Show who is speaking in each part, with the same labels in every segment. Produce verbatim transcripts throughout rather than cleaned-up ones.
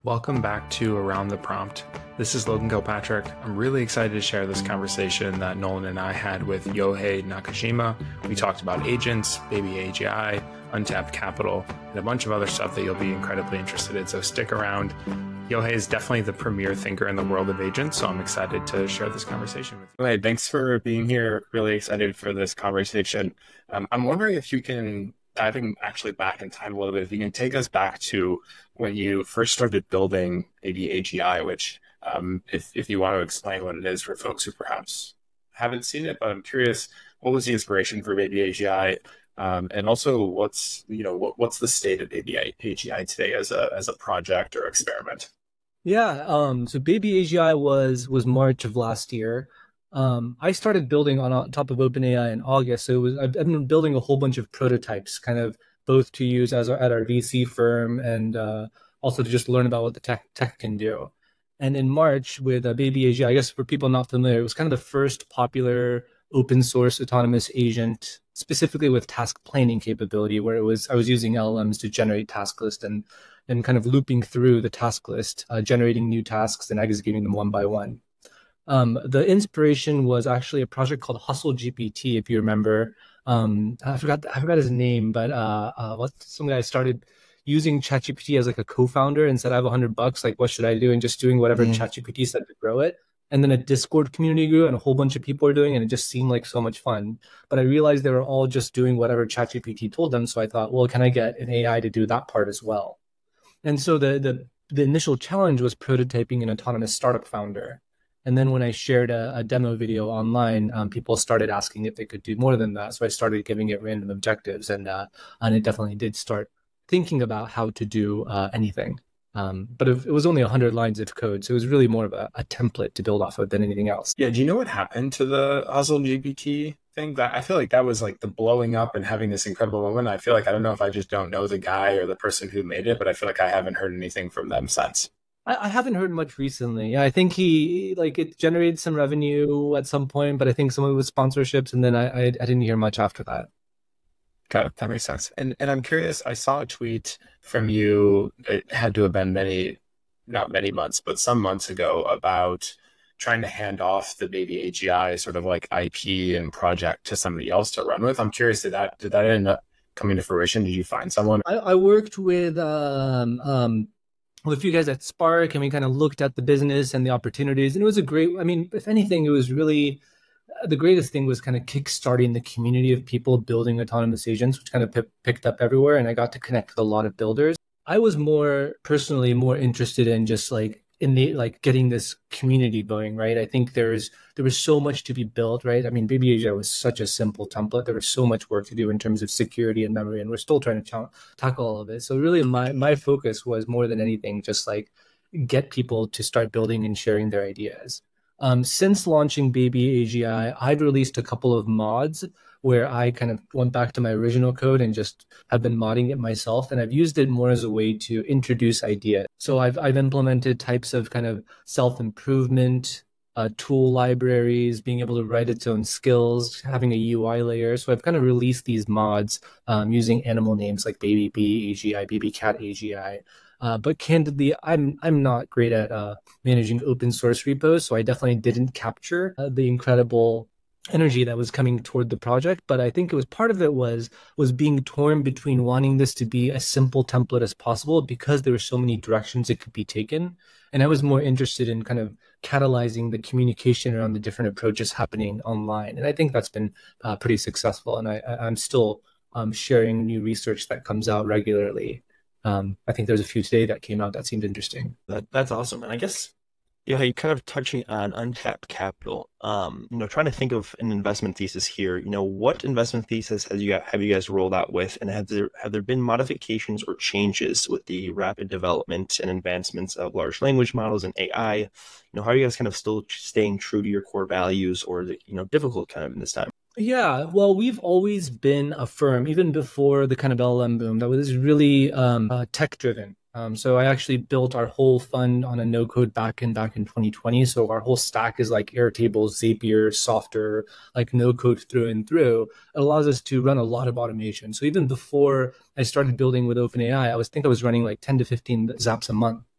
Speaker 1: Welcome back to Around the Prompt. This is Logan Kilpatrick. I'm really excited to share this conversation that Nolan and I had with Yohei Nakashima. We talked about agents, Baby A G I, untapped capital, and a bunch of other stuff that you'll be incredibly interested in. So stick around. Yohei is definitely the premier thinker in the world of agents, so I'm excited to share this conversation with you. Hey, thanks for being here. Really excited for this conversation. Um, I'm wondering if you can, diving actually back in time a little bit, if you can take us back to when you first started building Baby A G I, which um, if, if you want to explain what it is for folks who perhaps haven't seen it, but I'm curious, what was the inspiration for Baby A G I? Um, and also what's, you know, what, what's the state of Baby A G I today as a, as a project or experiment?
Speaker 2: Yeah, um, so Baby A G I was was March of last year. Um, I started building on, on top of OpenAI in August. So it was, I've, I've been building a whole bunch of prototypes, kind of both to use as our, at our V C firm and uh, also to just learn about what the tech tech can do. And in March with uh, Baby A G I, I guess for people not familiar, it was kind of the first popular open source autonomous agent, specifically with task planning capability, where it was I was using L L Ms to generate task list and and kind of looping through the task list, uh, generating new tasks and executing them one by one. Um, the inspiration was actually a project called Hustle G P T, if you remember. Um, I forgot I forgot his name, but uh, uh, what some guy started using ChatGPT as like a co-founder and said, "I have a hundred bucks. Like, what should I do?" And just doing whatever mm. ChatGPT said to grow it. And then a Discord community grew, and a whole bunch of people were doing, it, and it just seemed like so much fun. But I realized they were all just doing whatever ChatGPT told them. So I thought, well, can I get an A I to do that part as well? And so the the the initial challenge was prototyping an autonomous startup founder. And then when I shared a, a demo video online, um, people started asking if they could do more than that. So I started giving it random objectives, and uh, and it definitely did start thinking about how to do uh, anything. Um, but it, it was only one hundred lines of code, so it was really more of a, a template to build off of than anything else.
Speaker 1: Yeah, do you know what happened to the Hustle G P T thing? That I feel like that was like the blowing up and having this incredible moment. I feel like I don't know if I just don't know the guy or the person who made it, but I feel like I haven't heard anything from them since.
Speaker 2: I, I haven't heard much recently. Yeah, I think he like it generated some revenue at some point, but I think some of it was sponsorships, and then I I, I didn't hear much after that.
Speaker 1: Got it. That makes sense. And and I'm curious, I saw a tweet from you, it had to have been many, not many months, but some months ago about trying to hand off the Baby A G I sort of like I P and project to somebody else to run with. I'm curious, did that did that end up coming to fruition? Did you find someone?
Speaker 2: I, I worked with um um with a few guys at Spark, and we kind of looked at the business and the opportunities, and it was a great, I mean, if anything, it was really the greatest thing was kind of kickstarting the community of people building autonomous agents, which kind of p- picked up everywhere. And I got to connect with a lot of builders. I was more personally more interested in just like in the like getting this community going, right? I think there's there was so much to be built, right? I mean, Baby A G I was such a simple template. There was so much work to do in terms of security and memory, and we're still trying to ch- tackle all of it. So really, my my focus was more than anything just like get people to start building and sharing their ideas. Um, since launching Baby A G I, I'd released a couple of mods where I kind of went back to my original code and just have been modding it myself. And I've used it more as a way to introduce ideas. So I've, I've implemented types of kind of self-improvement, uh, tool libraries, being able to write its own skills, having a U I layer. So I've kind of released these mods um, using animal names like Baby Bee A G I, Baby Cat A G I. Uh, but candidly, I'm I'm not great at uh, managing open source repos, so I definitely didn't capture uh, the incredible energy that was coming toward the project. But I think it was part of it was was being torn between wanting this to be as simple template as possible because there were so many directions it could be taken, and I was more interested in kind of catalyzing the communication around the different approaches happening online, and I think that's been uh, pretty successful. And I, I'm still um, sharing new research that comes out regularly. Um, I think there's a few today that came out that seemed interesting.
Speaker 3: That that's awesome. And I guess, yeah, you kind of touching on untapped capital. Um, you know, trying to think of an investment thesis here. You know, what investment thesis has you got, have you guys rolled out with, and have there have there been modifications or changes with the rapid development and advancements of large language models and A I? You know, how are you guys kind of still staying true to your core values, or is it, you know, difficult kind of in this time?
Speaker 2: Yeah, well, we've always been a firm, even before the kind of L L M boom, that was really um, uh, tech-driven. Um, so I actually built our whole fund on a no-code backend back in twenty twenty. So our whole stack is like Airtable, Zapier, Softer, like no-code through and through. It allows us to run a lot of automation. So even before I started building with OpenAI, I was think I was running like ten to fifteen zaps a month.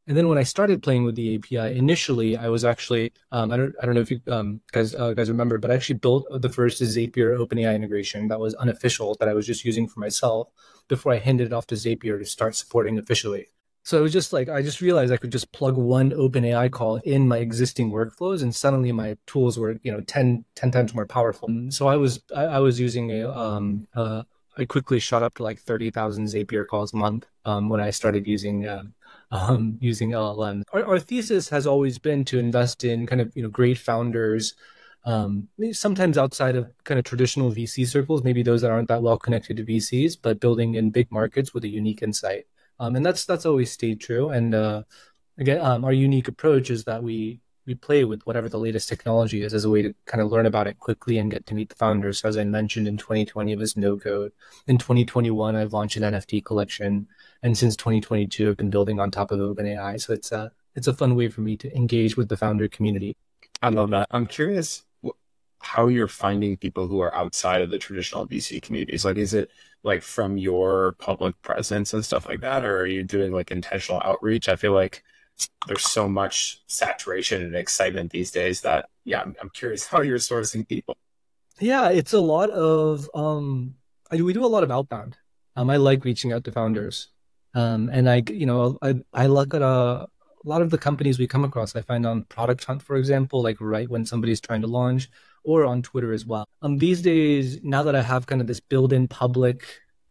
Speaker 2: And then when I started playing with the A P I, initially I was actually um, I don't I don't know if you um, guys uh, guys remember, but I actually built the first Zapier OpenAI integration that was unofficial that I was just using for myself before I handed it off to Zapier to start supporting officially. So it was just like I just realized I could just plug one OpenAI call in my existing workflows, and suddenly my tools were you know ten, ten times more powerful. So I was I, I was using a um uh, I quickly shot up to like thirty thousand Zapier calls a month um, when I started using. Uh, Um, using L L M. Our, our thesis has always been to invest in kind of you know great founders, um, sometimes outside of kind of traditional V C circles, maybe those that aren't that well connected to V Cs, but building in big markets with a unique insight. Um, and that's that's always stayed true. And uh, again, um, our unique approach is that we we play with whatever the latest technology is as a way to kind of learn about it quickly and get to meet the founders. So as I mentioned, in twenty twenty, it was no code. In twenty twenty-one, I've launched an N F T collection. And since twenty twenty-two, I've been building on top of OpenAI. So it's a, it's a fun way for me to engage with the founder community.
Speaker 1: I love that. I'm curious how you're finding people who are outside of the traditional V C communities. Like, is it like from your public presence and stuff like that? Or are you doing like intentional outreach? I feel like there's so much saturation and excitement these days that, yeah, I'm, I'm curious how you're sourcing people.
Speaker 2: Yeah, it's a lot of, um, I, we do a lot of outbound. Um, I like reaching out to founders. Um, and I, you know, I, I look at a, a lot of the companies we come across, I find on Product Hunt, for example, like right when somebody's trying to launch, or on Twitter as well. Um, these days, now that I have kind of this built-in public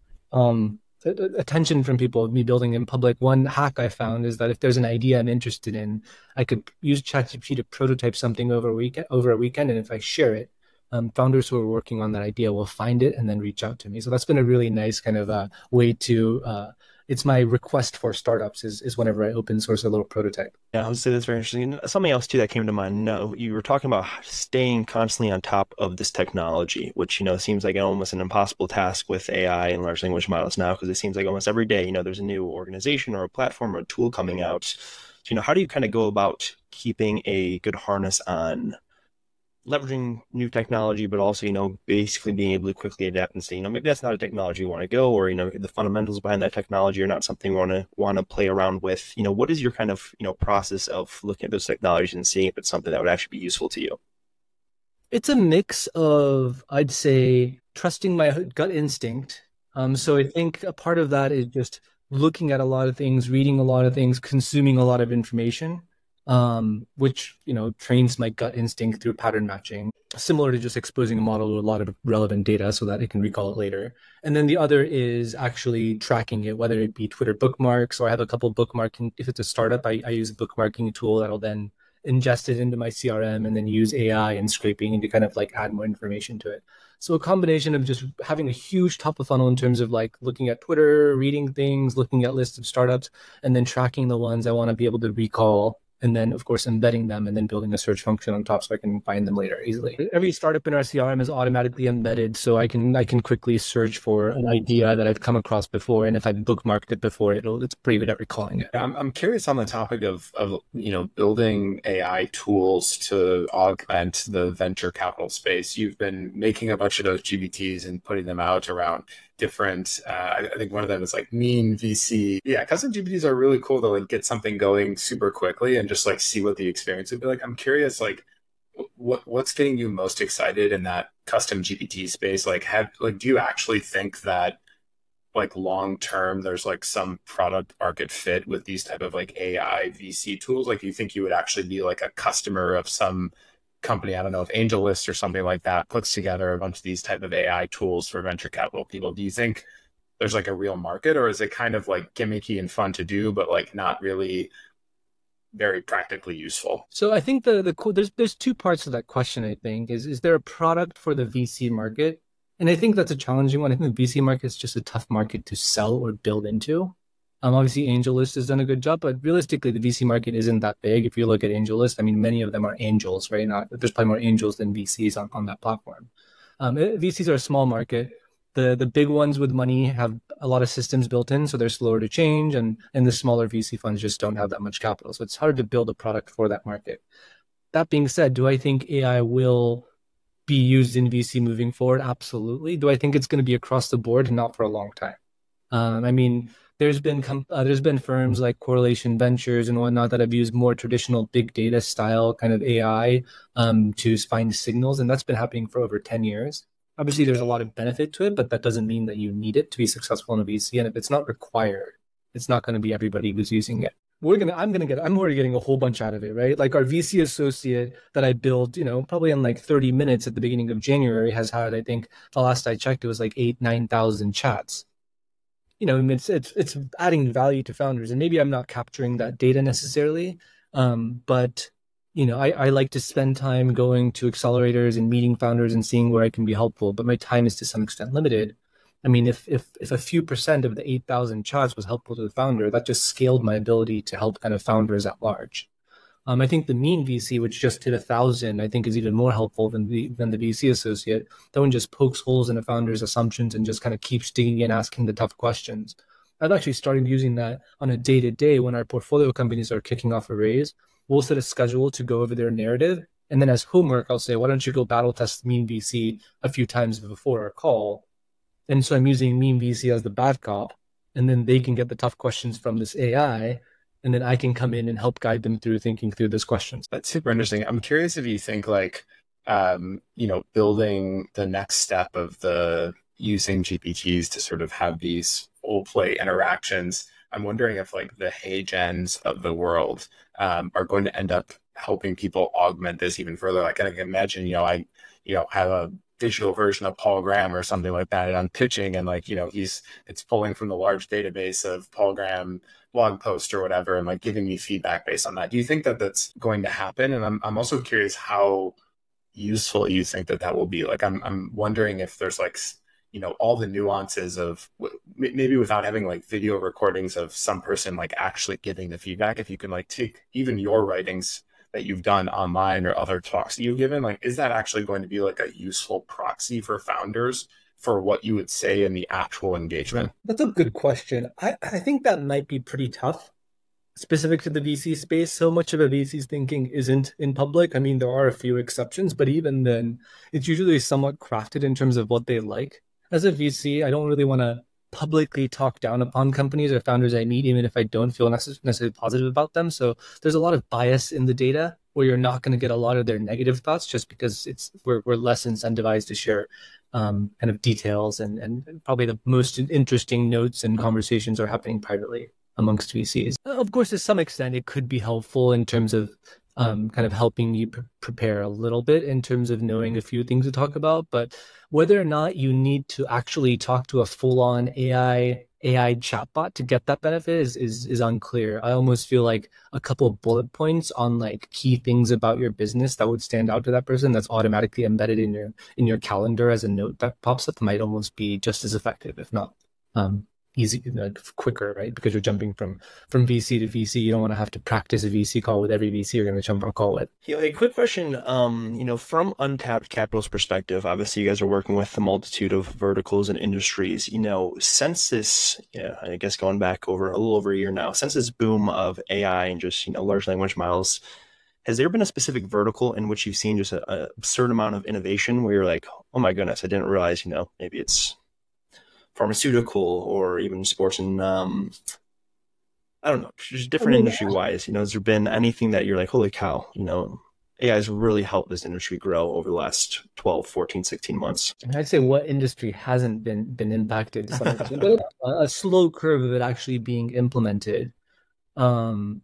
Speaker 2: um, attention from people of me building in public, one hack I found is that if there's an idea I'm interested in, I could use ChatGPT to prototype something over a weekend, over a weekend, and if I share it, um, founders who are working on that idea will find it and then reach out to me. So that's been a really nice kind of uh, way to. Uh, it's my request for startups is is whenever I open source a little prototype.
Speaker 3: Yeah, I would say that's very interesting. Something else too that came to mind. No, you were talking about staying constantly on top of this technology, which you know seems like almost an impossible task with A I and large language models now, because it seems like almost every day, you know, there's a new organization or a platform or a tool coming out. So, you know, how do you kind of go about keeping a good harness on leveraging new technology, but also, you know, basically being able to quickly adapt and say, you know, maybe that's not a technology you want to go, or, you know, the fundamentals behind that technology are not something we want to want to play around with. You know, what is your kind of, you know, process of looking at those technologies and seeing if it's something that would actually be useful to you?
Speaker 2: It's a mix of, I'd say, trusting my gut instinct. Um, so I think a part of that is just looking at a lot of things, reading a lot of things, consuming a lot of information. Um, which, you know, trains my gut instinct through pattern matching, similar to just exposing a model to a lot of relevant data so that it can recall it later. And then the other is actually tracking it, whether it be Twitter bookmarks, or I have a couple of bookmarking. If it's a startup, I, I use a bookmarking tool that'll then ingest it into my C R M and then use A I and scraping to kind of like add more information to it. So a combination of just having a huge top of funnel in terms of like looking at Twitter, reading things, looking at lists of startups, and then tracking the ones I want to be able to recall. And then, of course, embedding them and then building a search function on top so I can find them later easily. Every startup in our C R M is automatically embedded, so I can I can quickly search for an idea that I've come across before, and if I've bookmarked it before, it'll it's pretty good at recalling it.
Speaker 1: I'm I'm curious on the topic of of you know building A I tools to augment the venture capital space. You've been making a bunch of those G P Ts and putting them out around different, uh, I think one of them is like mean V C. Yeah, custom G P Ts are really cool to like get something going super quickly and just like see what the experience would be like. I'm curious, like, what what's getting you most excited in that custom G P T space? Like, have like, do you actually think that like long term there's like some product market fit with these type of like A I V C tools? Like, do you think you would actually be like a customer of some company, I don't know, if AngelList or something like that puts together a bunch of these type of A I tools for venture capital people? Do you think there's like a real market, or is it kind of like gimmicky and fun to do, but like not really very practically useful?
Speaker 2: So I think the the there's there's two parts to that question. I think is is there a product for the V C market? And I think that's a challenging one. I think the V C market is just a tough market to sell or build into. Um, obviously, AngelList has done a good job, but realistically, the V C market isn't that big. If you look at AngelList, I mean, many of them are angels, right? Not, there's probably more angels than V Cs on, on that platform. Um, V Cs are a small market. The the big ones with money have a lot of systems built in, so they're slower to change, and, and the smaller V C funds just don't have that much capital. So it's hard to build a product for that market. That being said, do I think A I will be used in V C moving forward? Absolutely. Do I think it's going to be across the board? Not for a long time. Um, I mean, there's been com- uh, there's been firms like Correlation Ventures and whatnot that have used more traditional big data style kind of A I um, to find signals, and that's been happening for over ten years. Obviously, there's a lot of benefit to it, but that doesn't mean that you need it to be successful in a V C. And if it's not required, it's not going to be everybody who's using it. We're gonna, I'm gonna get, I'm already getting a whole bunch out of it, right? Like our V C associate that I built, you know, probably in like thirty minutes at the beginning of January has had, I think, the last I checked, it was like eight, nine thousand chats. You know, it's it's it's adding value to founders, and maybe I'm not capturing that data necessarily, um, but you know, I, I like to spend time going to accelerators and meeting founders and seeing where I can be helpful. But my time is to some extent limited. I mean, if if if a few percent of the eight thousand chats was helpful to the founder, that just scaled my ability to help kind of founders at large. Um, I think the mean V C, which just hit a thousand, I think is even more helpful than the than the V C associate. That one just pokes holes in a founder's assumptions and just kind of keeps digging in, asking the tough questions. I've actually started using that on a day-to-day when our portfolio companies are kicking off a raise. We'll set a schedule to go over their narrative. And then as homework, I'll say, why don't you go battle test mean V C a few times before our call? And so I'm using mean V C as the bad cop. And then they can get the tough questions from this A I. And then I can come in and help guide them through thinking through those questions.
Speaker 1: That's super interesting. I'm curious if you think like, um, you know, building the next step of the using G P Ts to sort of have these full play interactions. I'm wondering if like the HeyGens of the world um, are going to end up helping people augment this even further. Like I can imagine, you know, I, you know, have a digital version of Paul Graham or something like that, and I'm pitching, and like, you know, he's it's pulling from the large database of Paul Graham blog post or whatever, and like giving me feedback based on that. Do you think that that's going to happen? And I'm I'm also curious how useful you think that that will be. Like I'm I'm wondering if there's like, you know, all the nuances of maybe without having like video recordings of some person like actually giving the feedback, if you can like take even your writings that you've done online or other talks that you've given, like, is that actually going to be like a useful proxy for founders for what you would say in the actual engagement?
Speaker 2: That's a good question. I, I think that might be pretty tough, specific to the V C space. So much of a V C's thinking isn't in public. I mean, there are a few exceptions, but even then, it's usually somewhat crafted in terms of what they like. As a V C, I don't really want to publicly talk down upon companies or founders I meet, even if I don't feel necessarily positive about them. So there's a lot of bias in the data where you're not going to get a lot of their negative thoughts just because it's we're, we're less incentivized to share um, kind of details, and, and probably the most interesting notes and conversations are happening privately amongst V Cs. Of course, to some extent, it could be helpful in terms of um, kind of helping you pre- prepare a little bit in terms of knowing a few things to talk about. But whether or not you need to actually talk to a full-on A I A I chatbot to get that benefit is, is is unclear. I almost feel like a couple of bullet points on like key things about your business that would stand out to that person that's automatically embedded in your in your calendar as a note that pops up might almost be just as effective, if not um, easy, like quicker, right? Because you're jumping from from V C to V C. You don't want to have to practice a V C call with every V C you're going to jump on a call with.
Speaker 3: Yeah, a quick question. Um, you know, from Untapped Capital's perspective, obviously you guys are working with a multitude of verticals and industries. You know, since this, yeah, I guess going back over a little over a year now, since this boom of A I and just, you know, large language models, has there been a specific vertical in which you've seen just a, a absurd amount of innovation where you're like, oh my goodness, I didn't realize, you know, maybe it's pharmaceutical or even sports and um, I don't know, just different I mean, industry wise, you know, has there been anything that you're like, holy cow, you know, A I has really helped this industry grow over the last twelve, fourteen, sixteen months?
Speaker 2: I'd say what industry hasn't been, been impacted to some extent, but a, a slow curve of it actually being implemented. Um,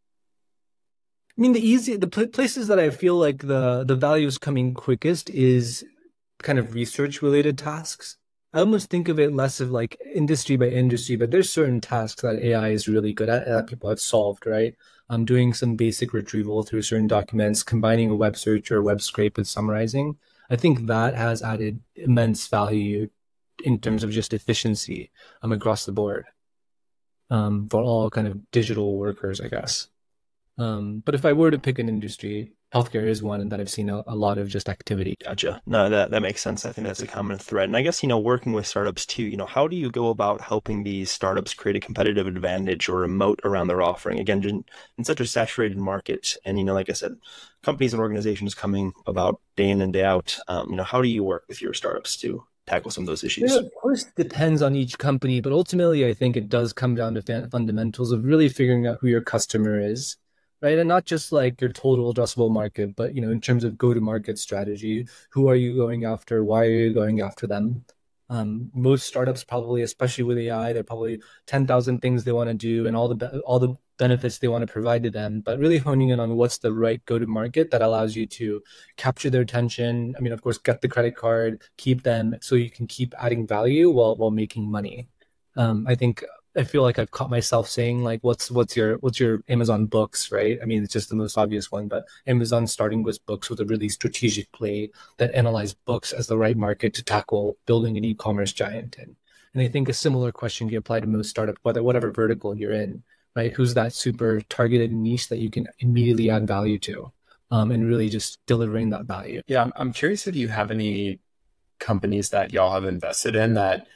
Speaker 2: I mean, the easy, the pl- places that I feel like the, the value is coming quickest is kind of research related tasks. I almost think of it less of like industry by industry, but there's certain tasks that A I is really good at that people have solved, right? Um, doing some basic retrieval through certain documents, combining a web search or a web scrape with summarizing. I think that has added immense value in terms of just efficiency um, across the board um, for all kind of digital workers, I guess. Um, but if I were to pick an industry, healthcare is one that I've seen a, a lot of just activity.
Speaker 3: Gotcha. No, that, that makes sense. I think that's a common thread. And I guess, you know, working with startups too, you know, how do you go about helping these startups create a competitive advantage or a moat around their offering? Again, in such a saturated market. And, you know, like I said, companies and organizations coming about day in and day out, um, you know, how do you work with your startups to tackle some of those issues?
Speaker 2: Yeah, of course, it depends on each company, but ultimately, I think it does come down to fan- fundamentals of really figuring out who your customer is, right? And not just like your total addressable market, but you know, in terms of go-to-market strategy, who are you going after? Why are you going after them? Um, most startups probably, especially with A I, they're probably ten thousand things they want to do and all the be- all the benefits they want to provide to them, but really honing in on what's the right go-to-market that allows you to capture their attention. I mean, of course, get the credit card, keep them so you can keep adding value while while making money. Um, I think I feel like I've caught myself saying like, what's what's your what's your Amazon books, right? I mean, it's just the most obvious one, but Amazon starting with books with a really strategic play that analyzed books as the right market to tackle building an e-commerce giant. And and I think a similar question can apply to most startup, whether whatever vertical you're in, right? Who's that super targeted niche that you can immediately add value to, um, and really just delivering that value.
Speaker 1: Yeah, I'm, I'm curious if you have any companies that y'all have invested in that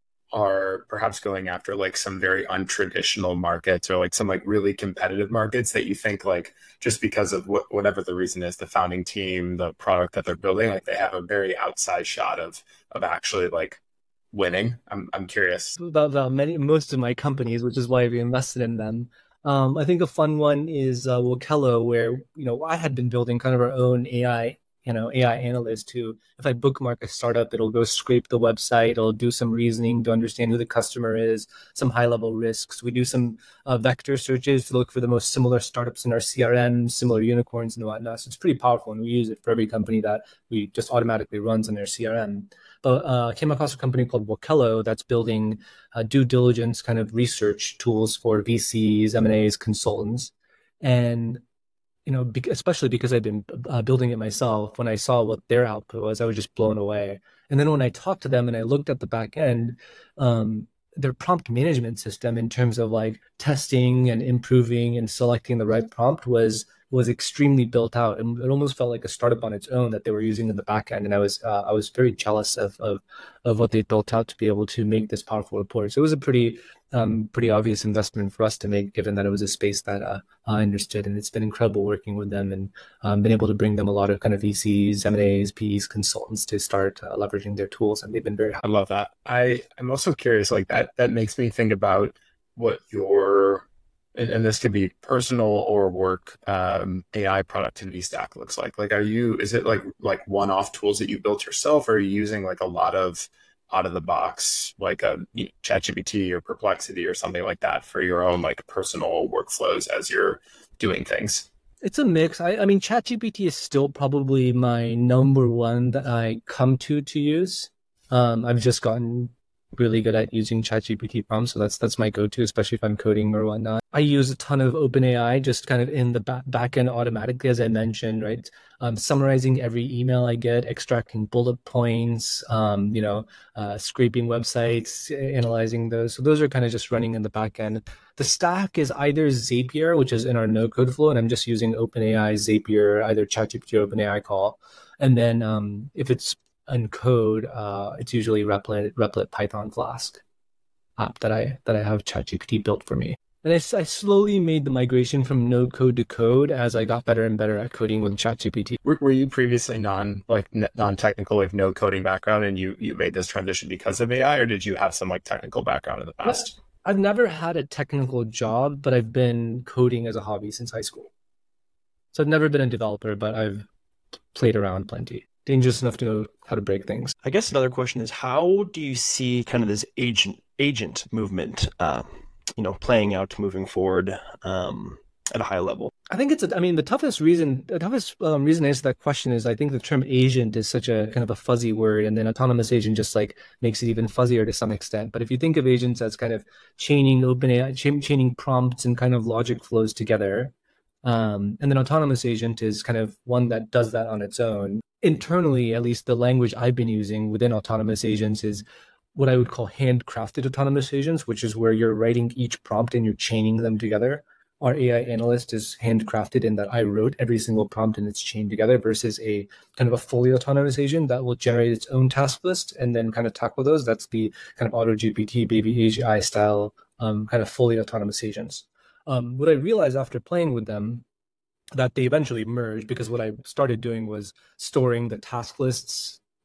Speaker 1: are perhaps going after like some very untraditional markets or like some like really competitive markets that you think like just because of wh- whatever the reason is, the founding team, the product that they're building, like they have a very outsized shot of of actually like winning. I'm I'm curious.
Speaker 2: About, about many most of my companies, which is why we invested in them. Um, I think a fun one is uh, Wokello, where you know I had been building kind of our own A I, you know, A I analyst who, if I bookmark a startup, it'll go scrape the website, it'll do some reasoning to understand who the customer is, some high level risks. We do some uh, vector searches to look for the most similar startups in our C R M, similar unicorns and whatnot. So it's pretty powerful, and we use it for every company that we just automatically runs on their C R M. But uh, came across a company called Wokello that's building uh, due diligence kind of research tools for V Cs, M and As, consultants. And, you know, be- especially because I've been uh, building it myself, when I saw what their output was, I was just blown away. And then when I talked to them and I looked at the back end, um, their prompt management system in terms of like testing and improving and selecting the right prompt was was extremely built out, and it almost felt like a startup on its own that they were using in the back end. And I was uh, I was very jealous of, of of what they built out to be able to make this powerful report. So it was a pretty um, pretty obvious investment for us to make, given that it was a space that uh, I understood. And it's been incredible working with them and um, been able to bring them a lot of kind of V Cs, M and As, P Es, consultants to start uh, leveraging their tools, and they've been very.
Speaker 1: I love that. I I'm also curious, like that that makes me think about what your and, and this could be personal or work um, A I productivity stack looks like. Like, are you, is it like like one-off tools that you built yourself, or are you using like a lot of out of the box, like a you know, ChatGPT or Perplexity or something like that for your own like personal workflows as you're doing things?
Speaker 2: It's a mix. I, I mean, ChatGPT is still probably my number one that I come to to use. Um, I've just gotten really good at using ChatGPT prompts, so that's that's my go-to, especially if I'm coding or whatnot. I use a ton of OpenAI, just kind of in the back, back end automatically, as I mentioned, right? Um, summarizing every email I get, extracting bullet points, um, you know, uh, scraping websites, analyzing those. So those are kind of just running in the back end. The stack is either Zapier, which is in our no-code flow, and I'm just using OpenAI, Zapier, either ChatGPT or OpenAI call. And then um, if it's in code, uh, it's usually Replit, Replit Python Flask app that I that I have ChatGPT built for me. And I, I slowly made the migration from no code to code as I got better and better at coding with ChatGPT.
Speaker 1: Were, were you previously non like non technical, like no coding background, and you you made this transition because of A I, or did you have some like technical background in the past?
Speaker 2: I've never had a technical job, but I've been coding as a hobby since high school. So I've never been a developer, but I've played around plenty. Dangerous enough to know how to break things.
Speaker 3: I guess another question is, how do you see kind of this agent agent movement, uh, you know, playing out moving forward um, at a high level?
Speaker 2: I think it's, a, I mean, the toughest reason, the toughest um, reason to answer that question is I think the term agent is such a kind of a fuzzy word, and then autonomous agent just like makes it even fuzzier to some extent. But if you think of agents as kind of chaining OpenAI, chain, chaining prompts and kind of logic flows together, um, and then autonomous agent is kind of one that does that on its own. Internally, at least the language I've been using within autonomous agents is what I would call handcrafted autonomous agents, which is where you're writing each prompt and you're chaining them together. Our A I analyst is handcrafted in that I wrote every single prompt and it's chained together, versus a kind of a fully autonomous agent that will generate its own task list and then kind of tackle those. That's the kind of AutoGPT, Baby A G I style um, kind of fully autonomous agents. Um, what I realized after playing with them, that they eventually merged, because what I started doing was storing the task lists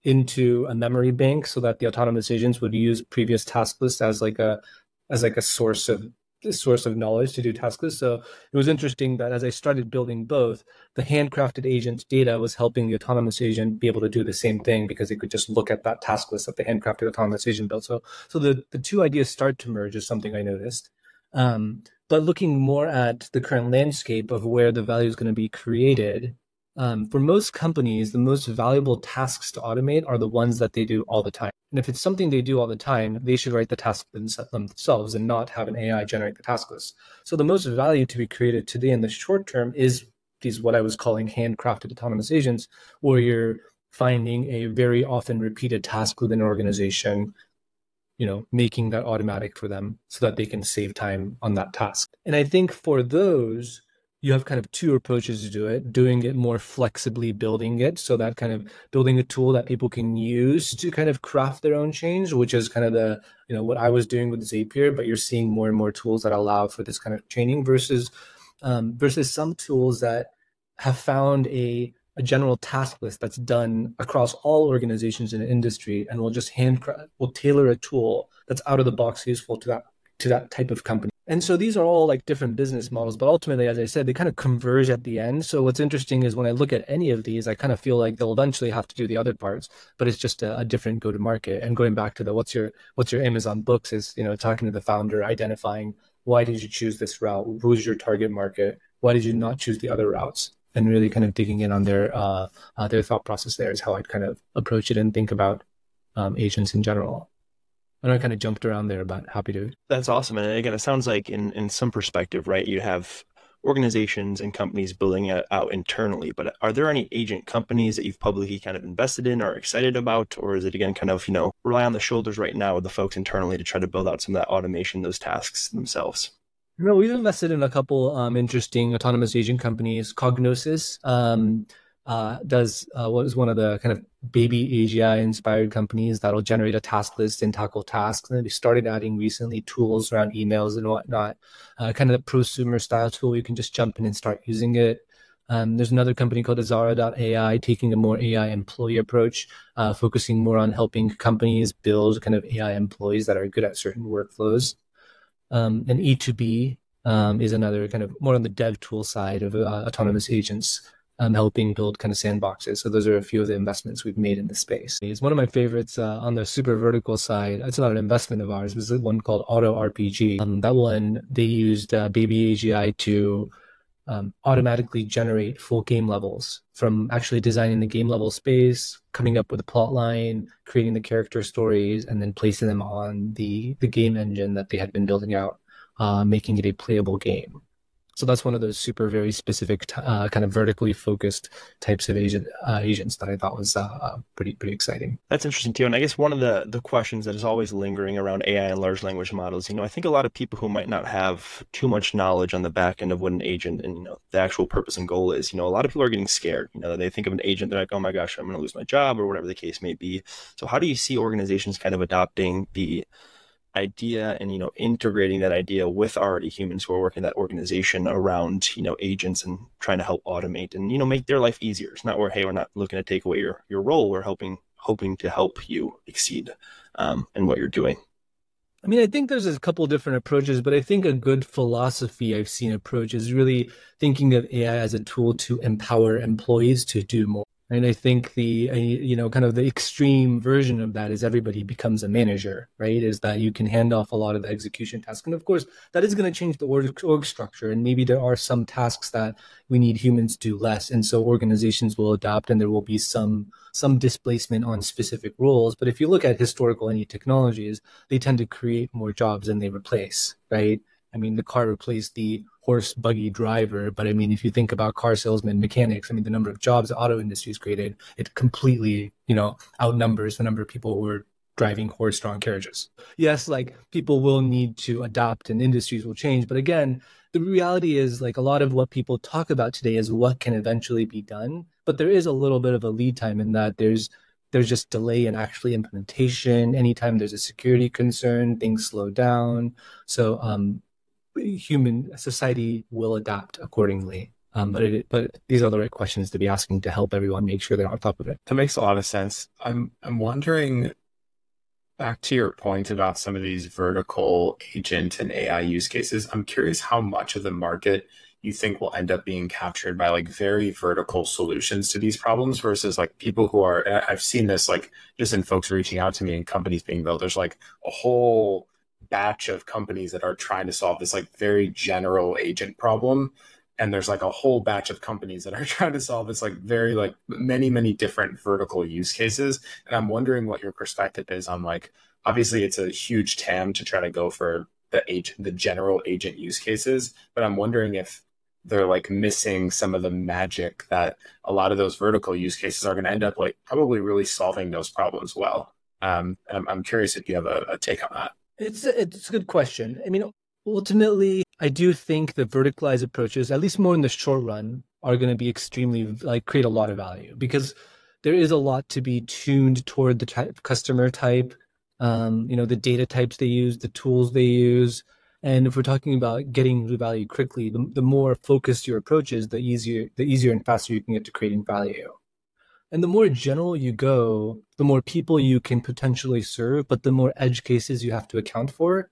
Speaker 2: into a memory bank so that the autonomous agents would use previous task lists as like a as like a source of source of knowledge to do task lists. So it was interesting that as I started building both, the handcrafted agent's data was helping the autonomous agent be able to do the same thing because it could just look at that task list that the handcrafted autonomous agent built. So so the, the two ideas start to merge is something I noticed. Um, but looking more at the current landscape of where the value is going to be created, Um, for most companies, the most valuable tasks to automate are the ones that they do all the time. And if it's something they do all the time, they should write the task themselves and not have an A I generate the task list. So the most value to be created today in the short term is these, what I was calling handcrafted autonomous agents, where you're finding a very often repeated task within an organization, you know, making that automatic for them so that they can save time on that task. And I think for those, you have kind of two approaches to do it, doing it more flexibly, building it. So that kind of building a tool that people can use to kind of craft their own change, which is kind of the, you know, what I was doing with Zapier, but you're seeing more and more tools that allow for this kind of training versus, um, versus some tools that have found a, a general task list that's done across all organizations in an industry and will just hand, will tailor a tool that's out of the box useful to that, to that type of company. And so these are all like different business models, but ultimately, as I said, they kind of converge at the end. So what's interesting is when I look at any of these, I kind of feel like they'll eventually have to do the other parts, but it's just a, a different go-to-market. And going back to the what's your what's your Amazon books is, you know, talking to the founder, identifying why did you choose this route, who's your target market, why did you not choose the other routes, and really kind of digging in on their uh, uh, their thought process. There is how I'd kind of approach it and think about um, agents in general. I know I kind of jumped around there, but happy to.
Speaker 3: That's awesome. And again, it sounds like in, in some perspective, right, you have organizations and companies building it out internally, but are there any agent companies that you've publicly kind of invested in or excited about? Or is it, again, kind of, you know, rely on the shoulders right now of the folks internally to try to build out some of that automation, those tasks themselves?
Speaker 2: No, we've invested in a couple um, interesting autonomous agent companies. Cognosis um, uh, does uh, what is one of the kind of baby A G I inspired companies that'll generate a task list and tackle tasks. And they started adding recently tools around emails and whatnot, uh, kind of the prosumer style tool. You can just jump in and start using it. Um, there's another company called Azara dot A I taking a more A I employee approach, uh, focusing more on helping companies build kind of A I employees that are good at certain workflows. Um, and E two B um, is another kind of more on the dev tool side of uh, autonomous agents, um, helping build kind of sandboxes. So those are a few of the investments we've made in the space. It's one of my favorites uh, on the super vertical side. It's not an investment of ours. It was one called Auto R P G. Um, that one, they used uh, Baby A G I to um, automatically generate full game levels from actually designing the game level space, coming up with a plot line, creating the character stories, and then placing them on the, the game engine that they had been building out, uh, making it a playable game. So that's one of those super, very specific, uh, kind of vertically focused types of agent uh, agents that I thought was uh, pretty, pretty exciting.
Speaker 3: That's interesting too. And I guess one of the the questions that is always lingering around A I and large language models, you know, I think a lot of people who might not have too much knowledge on the back end of what an agent and, you know, the actual purpose and goal is, you know, a lot of people are getting scared. You know, they think of an agent, they're like, oh my gosh, I'm going to lose my job or whatever the case may be. So how do you see organizations kind of adopting the idea and, you know, integrating that idea with already humans who are working that organization around, you know, agents and trying to help automate and, you know, make their life easier? It's not where, hey, we're not looking to take away your, your role. We're helping, hoping to help you exceed um, in what you're doing.
Speaker 2: I mean, I think there's a couple different approaches, but I think a good philosophy I've seen approach is really thinking of A I as a tool to empower employees to do more. And I think the, you know, kind of the extreme version of that is everybody becomes a manager, right? Is that you can hand off a lot of the execution tasks. And of course, that is going to change the org, org structure. And maybe there are some tasks that we need humans to do less. And so organizations will adapt and there will be some, some displacement on specific roles. But if you look at historical any technologies, they tend to create more jobs than they replace, right? I mean, the car replaced the horse buggy driver, but I mean, if you think about car salesmen, mechanics, I mean, the number of jobs the auto industry has created, it completely, you know, outnumbers the number of people who are driving horse-drawn carriages. Yes, like people will need to adapt and industries will change, but again, the reality is like a lot of what people talk about today is what can eventually be done, but there is a little bit of a lead time in that there's there's just delay in actually implementation. Anytime there's a security concern, things slow down. So, um, human society will adapt accordingly. Um, but it, but these are the right questions to be asking to help everyone make sure they're on top of it.
Speaker 1: That makes a lot of sense. I'm I'm wondering, back to your point about some of these vertical agent and A I use cases, I'm curious how much of the market you think will end up being captured by like very vertical solutions to these problems versus like people who are, I- I've seen this like just in folks reaching out to me and companies being built. There's like a whole batch of companies that are trying to solve this like very general agent problem. And there's like a whole batch of companies that are trying to solve this like very like many, many different vertical use cases. And I'm wondering what your perspective is on like, obviously it's a huge T A M to try to go for the agent, the general agent use cases, but I'm wondering if they're like missing some of the magic that a lot of those vertical use cases are going to end up like probably really solving those problems well. Um, I'm, I'm curious if you have a, a take on that.
Speaker 2: It's a, it's a good question. I mean, ultimately, I do think the verticalized approaches, at least more in the short run, are going to be extremely like create a lot of value because there is a lot to be tuned toward the type customer type, um, you know, the data types they use, the tools they use. And if we're talking about getting the value quickly, the, the more focused your approach is, the easier, the easier and faster you can get to creating value. And the more general you go, the more people you can potentially serve, but the more edge cases you have to account for.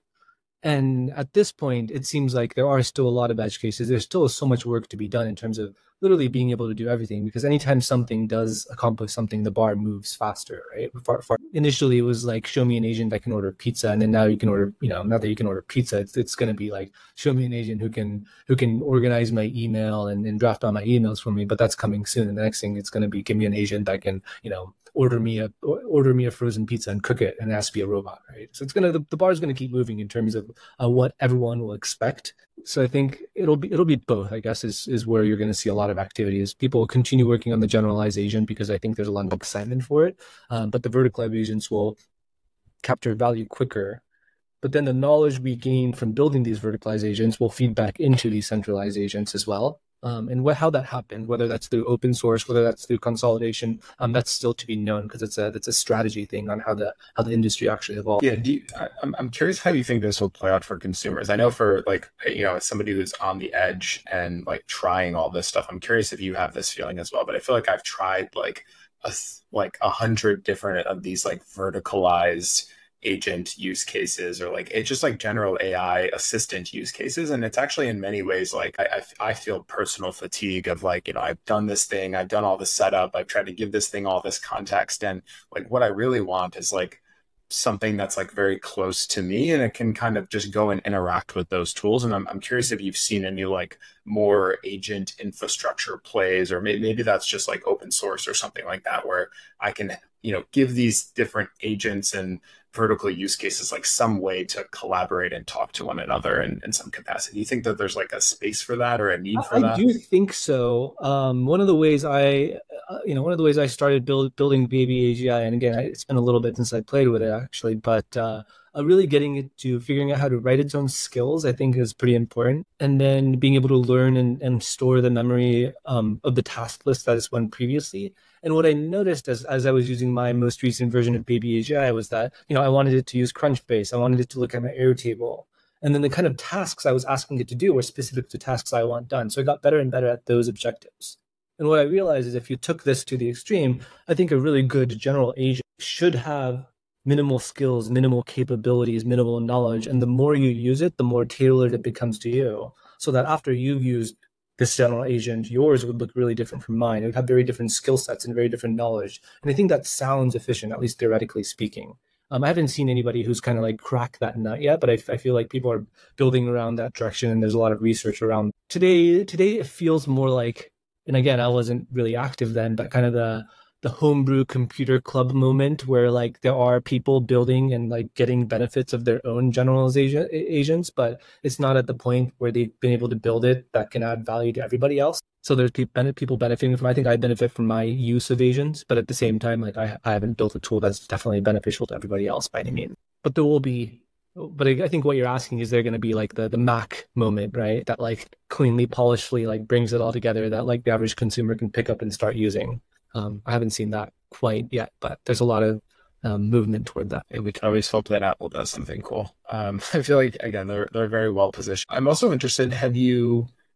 Speaker 2: And at this point, it seems like there are still a lot of edge cases. There's still so much work to be done in terms of literally being able to do everything, because anytime something does accomplish something, the bar moves faster, right? For, for, initially, it was like, show me an agent that can order pizza. And then now you can order, you know, now that you can order pizza, it's, it's going to be like, show me an agent who can who can organize my email and, and draft all my emails for me. But that's coming soon. And the next thing it's going to be, give me an agent that can, you know, order me a order me a frozen pizza and cook it, and it has to be a robot, right? So it's gonna the, the bar is gonna keep moving in terms of uh, what everyone will expect. So I think it'll be it'll be both, I guess, is is where you're gonna see a lot of activities. People will continue working on the generalized agent because I think there's a lot of excitement for it, um, but the verticalized agents will capture value quicker. But then the knowledge we gain from building these verticalized agents will feed back into these centralized agents as well. Um, and what, how that happened, whether that's through open source, whether that's through consolidation, um, that's still to be known because it's a it's a strategy thing on how the how the industry actually evolves.
Speaker 1: Yeah, do you, I, I'm I'm curious how you think this will play out for consumers. I know for like you know as somebody who's on the edge and like trying all this stuff, I'm curious if you have this feeling as well. But I feel like I've tried like a like a hundred different of these like verticalized agent use cases or like it's just like general A I assistant use cases. And it's actually in many ways like I, I, I feel personal fatigue of like, you know, I've done this thing, I've done all this setup, I've tried to give this thing all this context. And like what I really want is like something that's like very close to me and it can kind of just go and interact with those tools. And I'm, I'm curious if you've seen any like more agent infrastructure plays, or maybe, maybe that's just like open source or something like that, where I can, you know, give these different agents and vertical use cases like some way to collaborate and talk to one another in, in some capacity. Do you think that there's like a space for that or a need for
Speaker 2: I,
Speaker 1: that?
Speaker 2: I do think so. Um, one of the ways I, uh, you know, one of the ways I started build, building Baby A G I, and again, I, it's been a little bit since I played with it actually, but uh, uh, really getting it to figuring out how to write its own skills, I think is pretty important. And then being able to learn and, and store the memory um, of the task list that it's run previously. And what I noticed as, as I was using my most recent version of Baby A G I was that, you know, I wanted it to use Crunchbase. I wanted it to look at my Airtable. And then the kind of tasks I was asking it to do were specific to tasks I want done. So I got better and better at those objectives. And what I realized is if you took this to the extreme, I think a really good general agent should have minimal skills, minimal capabilities, minimal knowledge. And the more you use it, the more tailored it becomes to you. So that after you've used this general agent, yours would look really different from mine. It would have very different skill sets and very different knowledge. And I think that sounds efficient, at least theoretically speaking. Um, I haven't seen anybody who's kind of like cracked that nut yet, but I, I feel like people are building around that direction, and there's a lot of research around. Today, today it feels more like, and again, I wasn't really active then, but kind of the the homebrew computer club moment where like there are people building and like getting benefits of their own generalization agents, but it's not at the point where they've been able to build it that can add value to everybody else. So there's people benefiting from, I think I benefit from my use of agents, but at the same time, like I, I haven't built a tool that's definitely beneficial to everybody else by any means. But there will be, but I think what you're asking is there going to be like the, the Mac moment, right? That like cleanly, polishedly like brings it all together that like the average consumer can pick up and start using. Um, I haven't seen that quite yet, but there's a lot of um, movement toward that.
Speaker 1: We can always hope that Apple does something cool. Um, I feel like, again, they're they're very well positioned. I'm also interested, have you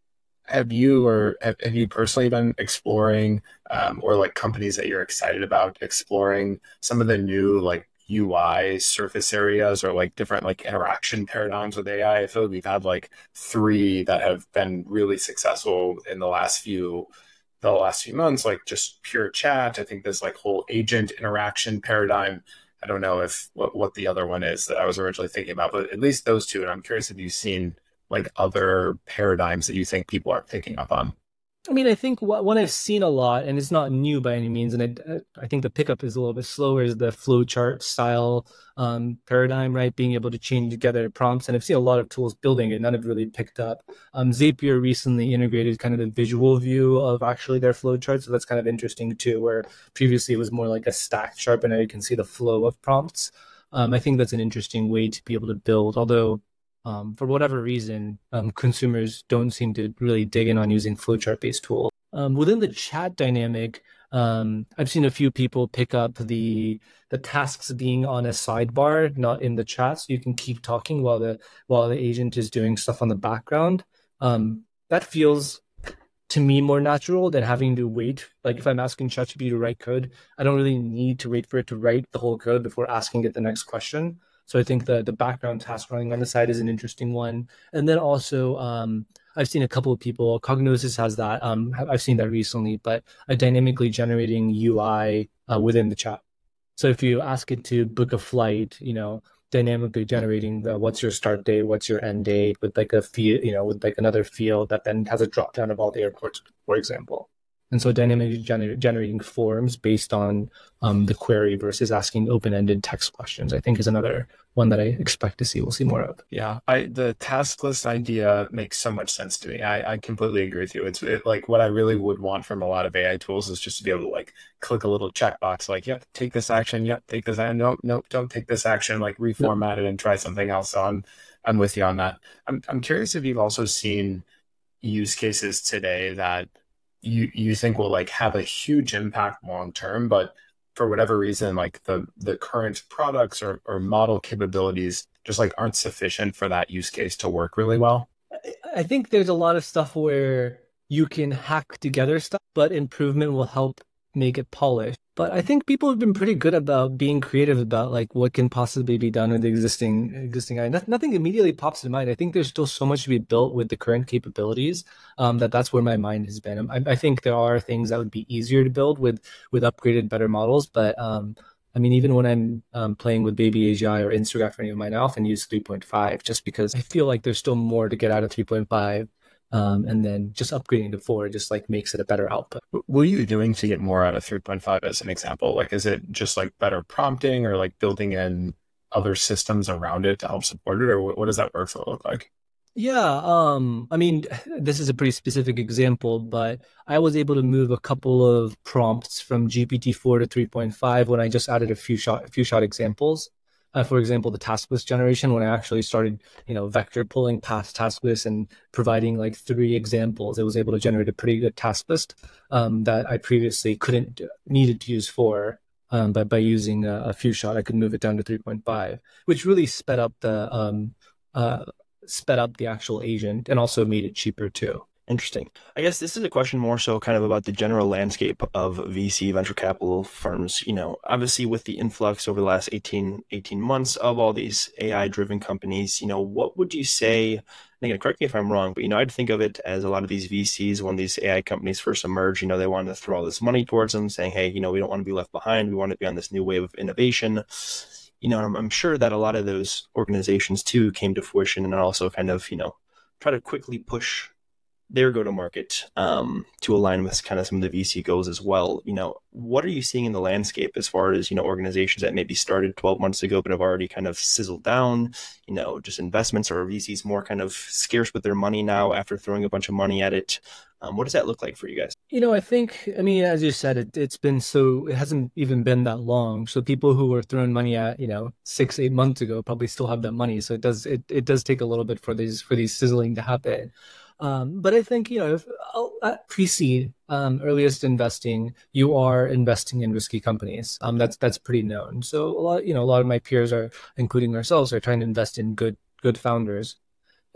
Speaker 1: have you or have, have you personally been exploring, um, or like companies that you're excited about exploring some of the new like U I surface areas or like different like interaction paradigms with A I? I I feel like we've had like three that have been really successful in the last few the last few months, like just pure chat. I think this like whole agent interaction paradigm. I don't know if what, what the other one is that I was originally thinking about, but at least those two. And I'm curious if you've seen like other paradigms that you think people are picking up on.
Speaker 2: I mean, I think what one I've seen a lot, and it's not new by any means, and I, I think the pickup is a little bit slower, is the flowchart style um, paradigm, right? Being able to chain together prompts. And I've seen a lot of tools building it, none have really picked up. Um, Zapier recently integrated kind of the visual view of actually their flowchart. So that's kind of interesting too, where previously it was more like a stacked chart, but now you can see the flow of prompts. Um, I think that's an interesting way to be able to build, although Um, for whatever reason, um, consumers don't seem to really dig in on using flowchart-based tools. Um, within the chat dynamic, um, I've seen a few people pick up the the tasks being on a sidebar, not in the chat, so you can keep talking while the while the agent is doing stuff on the background. Um, that feels to me more natural than having to wait. Like if I'm asking ChatGPT to write code, I don't really need to wait for it to write the whole code before asking it the next question. So I think the the background task running on the side is an interesting one. And then also, um, I've seen a couple of people, Cognosis has that. Um, I've seen that recently, but a dynamically generating U I uh, within the chat. So if you ask it to book a flight, you know, dynamically generating the what's your start date, what's your end date, with like a field, you know, with like another field that then has a drop down of all the airports, for example. And so dynamically gener- generating forms based on um, the query versus asking open-ended text questions, I think is another one that I expect to see. We'll see more of.
Speaker 1: Yeah, I the task list idea makes so much sense to me. I, I completely agree with you. It's it, like what I really would want from a lot of A I tools is just to be able to like click a little checkbox, like, yeah, take this action, yeah, take this action, nope, nope, don't take this action, like reformat it and try something else on. I'm with you on that. I'm I'm curious if you've also seen use cases today that you you think will like have a huge impact long term, but for whatever reason, like the the current products or, or model capabilities just like aren't sufficient for that use case to work really well.
Speaker 2: I think there's a lot of stuff where you can hack together stuff, but improvement will help make it polished. But I think people have been pretty good about being creative about like what can possibly be done with the existing existing A I. No, nothing immediately pops to mind. I think there's still so much to be built with the current capabilities um, that that's where my mind has been. I, I think there are things that would be easier to build with with upgraded, better models. But um, I mean, even when I'm um, playing with Baby A G I or Instagraph or any of mine, I often use three point five just because I feel like there's still more to get out of three point five. Um, and then just upgrading to four just like makes it a better output.
Speaker 1: What are you doing to get more out of three point five as an example? Like, is it just like better prompting or like building in other systems around it to help support it? Or what, what does that workflow look like?
Speaker 2: Yeah, um, I mean, this is a pretty specific example, but I was able to move a couple of prompts from G P T four to three point five when I just added a few shot, a few shot examples. Uh, for example, the task list generation, when I actually started, you know, vector pulling past task lists and providing like three examples, it was able to generate a pretty good task list um, that I previously couldn't needed to use for. Um, but by using a, a few shot, I could move it down to three point five, which really sped up the um, uh, sped up the actual agent and also made it cheaper too.
Speaker 3: Interesting. I guess this is a question more so kind of about the general landscape of V C venture capital firms. You know, obviously with the influx over the last eighteen, eighteen months of all these A I driven companies, you know, what would you say, and again, correct me if I'm wrong, but, you know, I'd think of it as a lot of these V Cs, when these A I companies first emerged, you know, they wanted to throw all this money towards them saying, hey, you know, we don't want to be left behind. We want to be on this new wave of innovation. You know, I'm, I'm sure that a lot of those organizations too came to fruition and also kind of, you know, try to quickly push their go-to-market um, to align with kind of some of the V C goals as well. You know, what are you seeing in the landscape as far as, you know, organizations that maybe started twelve months ago but have already kind of sizzled down, you know, just investments, or V Cs more kind of scarce with their money now after throwing a bunch of money at it? Um, what does that look like for you guys?
Speaker 2: You know, I think, I mean, as you said, it, it's been so, it hasn't even been that long. So people who were throwing money at, you know, six, eight months ago probably still have that money. So it does, it, it does take a little bit for these, for these sizzling to happen. Um, but I think, you know, if, at pre-seed, um, earliest investing, you are investing in risky companies. Um, that's that's pretty known. So a lot, you know, a lot of my peers are, including ourselves, are trying to invest in good good founders.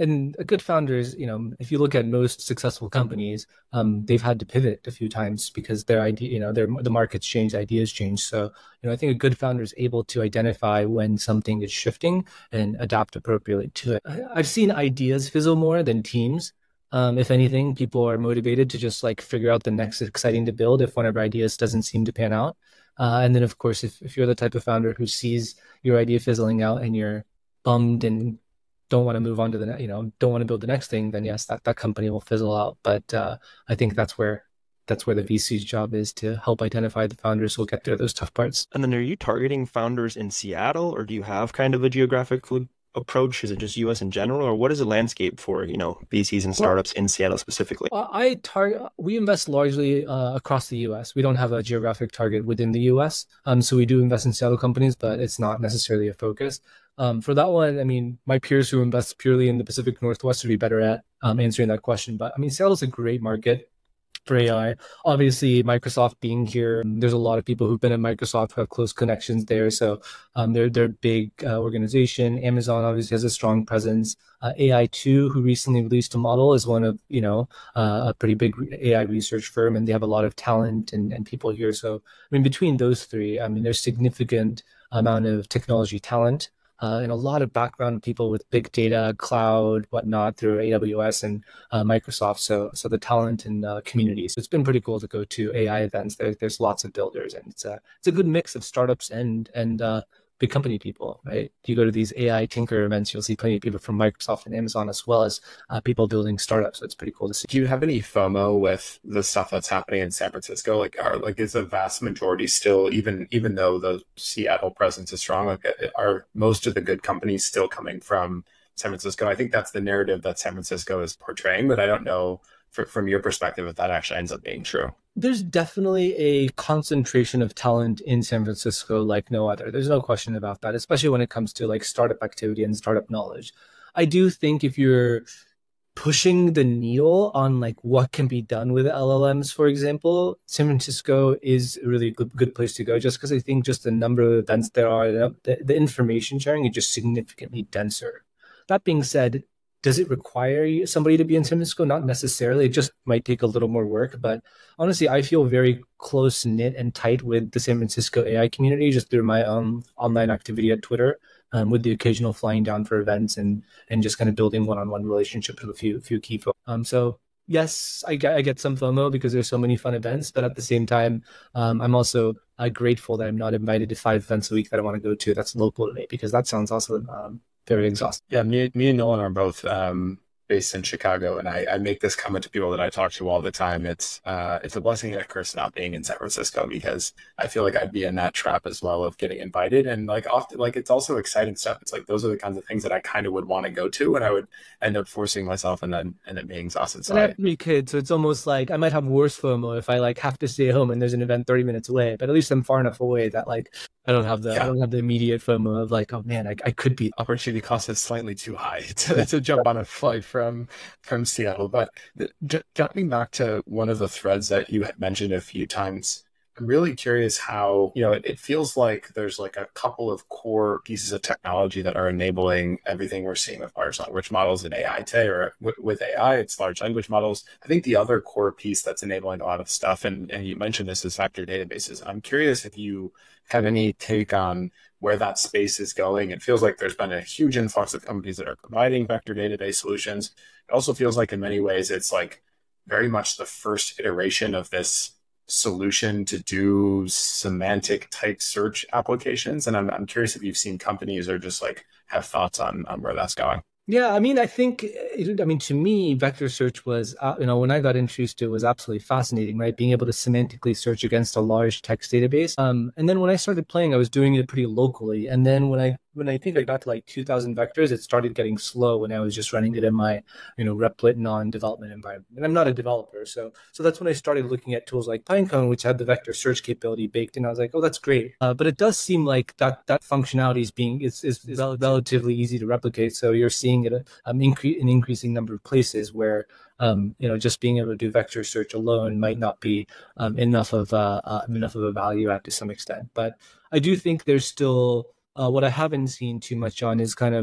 Speaker 2: and a good founder is, you know, if you look at most successful companies, um, they've had to pivot a few times because their idea, you know, their the markets change, ideas change. So, you know, I think a good founder is able to identify when something is shifting and adapt appropriately to it. I- I've seen ideas fizzle more than teams. Um, if anything, people are motivated to just like figure out the next exciting to build if one of our ideas doesn't seem to pan out. Uh, and then, of course, if, if you're the type of founder who sees your idea fizzling out and you're bummed and don't want to move on to the ne- you know don't want to build the next thing, then yes, that, that company will fizzle out. But uh, I think that's where that's where the V C's job is, to help identify the founders who will get through those tough parts.
Speaker 3: And then are you targeting founders in Seattle, or do you have kind of a geographic approach? Is it just U S in general, or what is the landscape for, you know, V Cs and startups in Seattle specifically?
Speaker 2: Uh, I target. We invest largely uh, across the U S. We don't have a geographic target within the U S. Um, so we do invest in Seattle companies, but it's not necessarily a focus. Um, for that one, I mean, my peers who invest purely in the Pacific Northwest would be better at um, answering that question. But I mean, Seattle's a great market for A I. Obviously, Microsoft being here, there's a lot of people who've been at Microsoft who have close connections there. So um, they're they're a big uh, organization. Amazon obviously has a strong presence. Uh, A I two, who recently released a model, is one of, you know, uh, a pretty big A I research firm, and they have a lot of talent and, and people here. So I mean, between those three, I mean, there's significant amount of technology talent. Uh, and a lot of background people with big data, cloud, whatnot through A W S and uh, Microsoft. So, so the talent and uh, community. So it's been pretty cool to go to A I events. There, there's lots of builders, and it's a it's a good mix of startups and and uh, big company people. Right? You go to these A I Tinker events, you'll see plenty of people from Microsoft and Amazon, as well as uh, people building startups. So it's pretty cool to see.
Speaker 1: Do you have any FOMO with the stuff that's happening in San Francisco? Like, are like is the vast majority still, even even though the Seattle presence is strong, like are most of the good companies still coming from San Francisco? I think that's the narrative that San Francisco is portraying, but I don't know for, from your perspective if that actually ends up being true.
Speaker 2: There's definitely a concentration of talent in San Francisco like no other. There's no question about that, especially when it comes to like startup activity and startup knowledge. I do think if you're pushing the needle on like what can be done with L L Ms, for example, San Francisco is a really good, good place to go, just because I think just the number of events there are, the, the information sharing is just significantly denser. That being said, does it require somebody to be in San Francisco? Not necessarily. It just might take a little more work. But honestly, I feel very close knit and tight with the San Francisco A I community just through my own online activity at Twitter, um, with the occasional flying down for events and and just kind of building one-on-one relationships with a few few key folks. Um, so yes, I get, I get some FOMO because there's so many fun events, but at the same time, um, I'm also uh, grateful that I'm not invited to five events a week that I want to go to that's local to me, because that sounds also um, very exhausting.
Speaker 1: Yeah, me, me and Nolan are both um, based in Chicago, and I, I make this comment to people that I talk to all the time. It's uh, it's a blessing and a curse not being in San Francisco, because I feel like I'd be in that trap as well of getting invited, and like often, like it's also exciting stuff. It's like those are the kinds of things that I kind of would want to go to, and I would end up forcing myself and then and it being exhausted. So
Speaker 2: and I
Speaker 1: I,
Speaker 2: have three kids, so it's almost like I might have worse FOMO if I like have to stay home and there's an event thirty minutes away. But at least I'm far enough away that like I don't have the
Speaker 1: Yeah.
Speaker 2: I don't have the immediate FOMO of like, oh man, I, I could be.
Speaker 1: opportunity cost is slightly too high to, to jump on a flight from from Seattle. But the, j- jumping back to one of the threads that you had mentioned a few times, I'm really curious how, you know, it, it feels like there's like a couple of core pieces of technology that are enabling everything we're seeing with large language models and A I today, or w- with A I, it's large language models. I think the other core piece that's enabling a lot of stuff, and, and you mentioned this, is vector databases. I'm curious if you have any take on where that space is going. It feels like there's been a huge influx of companies that are providing vector database solutions. It also feels like in many ways it's like very much the first iteration of this solution to do semantic type search applications. And I'm, I'm curious if you've seen companies or just like have thoughts on, on where that's going.
Speaker 2: Yeah, I mean, I think, I mean, to me, vector search was, uh, you know, when I got introduced to it, was absolutely fascinating, right? Being able to semantically search against a large text database. Um, and then when I started playing, I was doing it pretty locally. And then when I, when I think I got to like two thousand vectors, it started getting slow when I was just running it in my, you know, Replit non-development environment. And I'm not a developer. So, so that's when I started looking at tools like Pinecone, which had the vector search capability baked in. I was like, oh, that's great. Uh, but it does seem like that, that functionality is being, is, is, is relatively easy to replicate. So you're seeing it um, incre- an increasing number of places where, um, you know, just being able to do vector search alone might not be um, enough of uh, uh, enough of a value add to some extent. But I do think there's still, uh, what I haven't seen too much on is kind of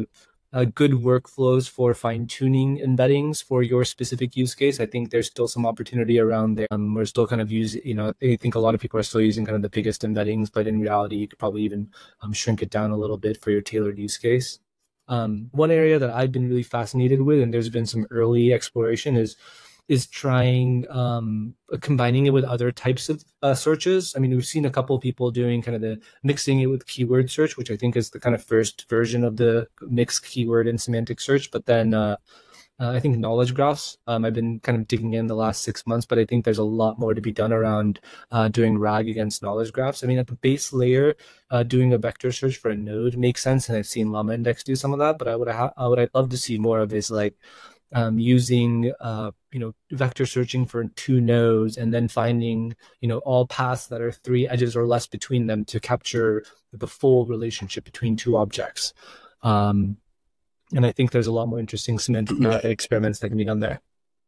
Speaker 2: uh, good workflows for fine-tuning embeddings for your specific use case. I think there's still some opportunity around there. Um, we're still kind of using, you know, I think a lot of people are still using kind of the biggest embeddings, but in reality, you could probably even um, shrink it down a little bit for your tailored use case. Um, one area that I've been really fascinated with, and there's been some early exploration, is is trying um, combining it with other types of uh, searches. I mean, we've seen a couple of people doing kind of the mixing it with keyword search, which I think is the kind of first version of the mixed keyword and semantic search. But then uh, uh, I think knowledge graphs, um, I've been kind of digging in the last six months, but I think there's a lot more to be done around uh, doing RAG against knowledge graphs. I mean, at the base layer, uh, doing a vector search for a node makes sense. And I've seen Llama Index do some of that, but I would ha- what I'd love to see more of is like, Um, using, uh, you know, vector searching for two nodes and then finding, you know, all paths that are three edges or less between them to capture the full relationship between two objects. Um, and I think there's a lot more interesting semantic uh, experiments that can be done there.